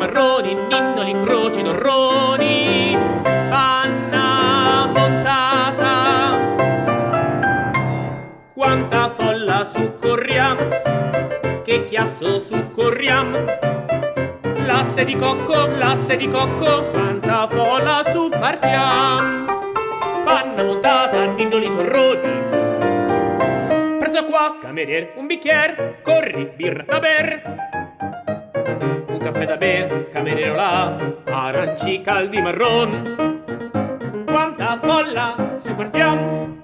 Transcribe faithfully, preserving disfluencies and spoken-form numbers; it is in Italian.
marroni, ninnoli, croci, torroni, panna montata. Quanta folla su corriamo, che chiasso su corriamo. Latte di cocco, latte di cocco, quanta folla su partiamo. Panna montata, ninnoli, torroni. Preso qua, camerier, un bicchier, corri, birra da ber. Un caffè da ber, cameriero là, aranci caldi marron. Quanta folla, su partiamo.